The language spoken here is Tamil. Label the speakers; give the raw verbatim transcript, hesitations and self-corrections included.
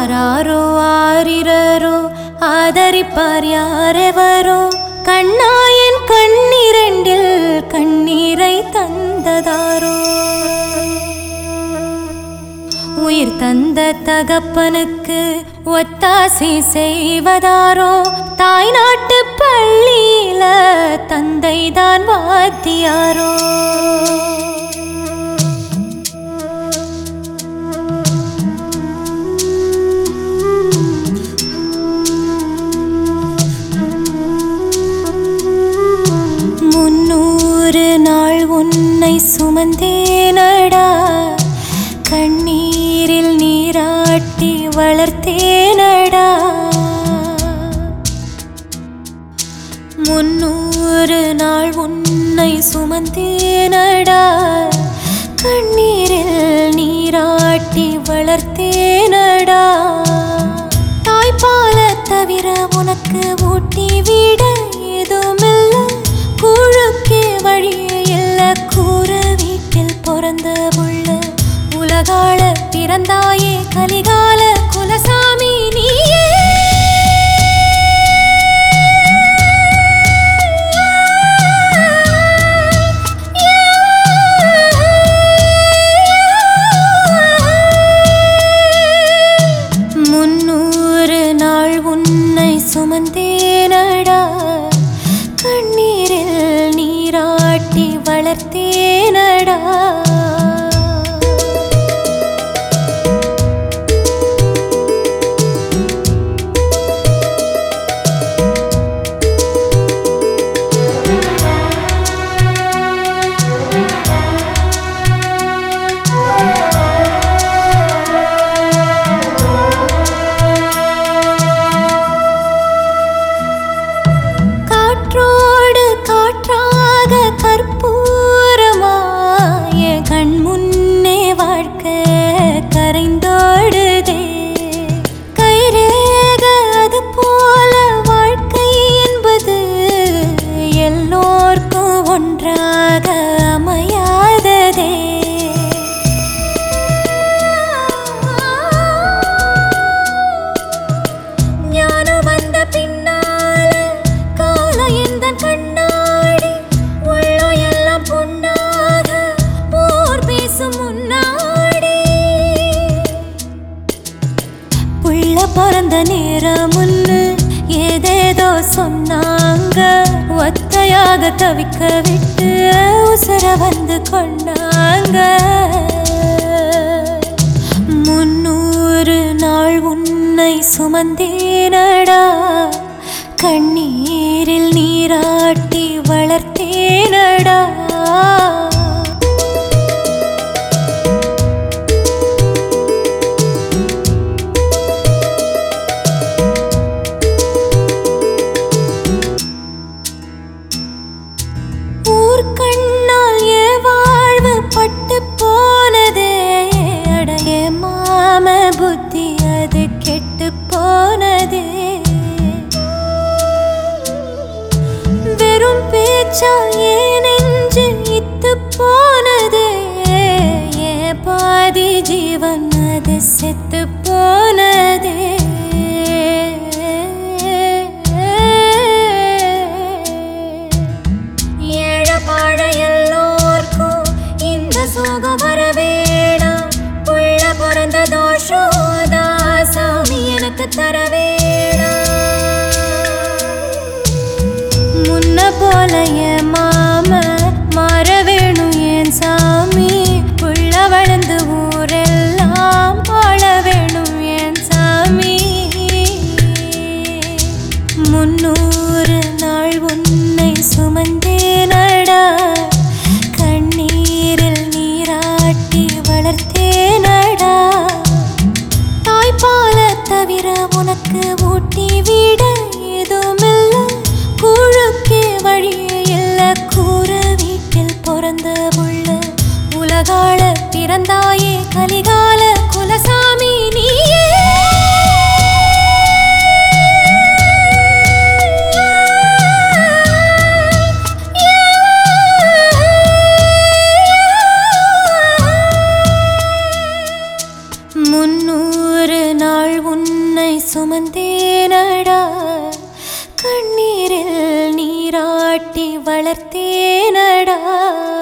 Speaker 1: ஆராரோ ஆரிரரோ ஆதரிப்பார் யாரெவரோ கண்ணாயன் கண்ணிரண்டில் கண்ணீரை தந்ததாரோ உயிர் தந்த தகப்பனுக்கு ஒத்தாசை செய்வதாரோ தாய் நாட்டு பள்ளியில தந்தைதான் வாத்தியாரோ முன்னூறு நாள் உன்னை சுமந்தேனடா கண்ணீரில் நீராட்டி வளர்த்தேனடா முன்னூறு நாள் உன்னை சுமந்தேனடா கண்ணீரில் நீராட்டி வளர்த்தேனடா தாய்ப்பால தவிர உனக்கு ஊட்டி விட ஏதுமில்ல கூழுக்கே வழியே இல்ல கூற வீட்டில் பிறந்த புள்ள உலகால பிறந்தாயே கலிகால குலசாமி நீயே முன்னூறு நாள் உன்னை சுமந்தேனடா கண்ணீரில் நீராட்டி வளர்த்தேனடா பிறந்த நேரமுன்னு ஏதேதோ சொன்னாங்க ஒத்தையாக தவிக்க விட்டு உசர வந்து கொண்டாங்க முன்னூறு நாள் உன்னை சுமந்தேனடா கண்ணீரில் நீராட்டி வளர்த்தேனடா கண்ணால் ஏ வாழ்வு பட்டு போனதே அடைய மாம புத்தி அது கெட்டு போனதே வெறும் பேச்சால் ஏ நெஞ்சு இத்து போனதே ஏ பாதி ஜீவன் அது செத்து போனதே சோகம் வரவேடா புள்ள பிறந்த தோஷோதா சாமி எனக்கு தரவேடா முன்ன போல என் மாம மாற வேணும் என் சாமி புள்ள வளர்ந்து ஊரெல்லாம் வாழ வேணும் என் சாமி முன்னூறு நாள் உன்னை சுமந்தேனடா வளர்த்தேனடா தாய்ப்பால தவிர உனக்கு ஊட்டி விட ஏதுமில்ல கூழுக்கே வழியே இல்ல கூற வீட்டில் பிறந்த புள்ள உலகால பிறந்தாயே கலிகால குலசாமி நீயே முன்னூறு நாள் உன் உன்னை சுமந்தேனடா கண்ணீரில் நீராட்டி வளர்த்தேனடா